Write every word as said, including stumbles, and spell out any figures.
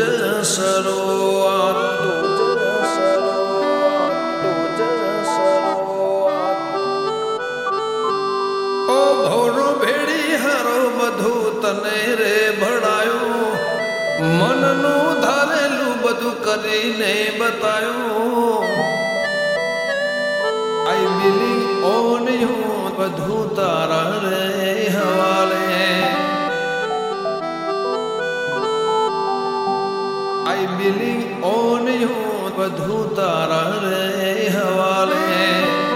સરોવર ઓ ભોરો ભેડી હારો બધું તને રે ભણાયું મનનું ધારેલું બધું કરીને બતાયું આઈ બિલીવ ઓન યુ બધું તારા રે હવાલે આઈ બિલીવ ઓન યુ બધું તારા રે હવાલે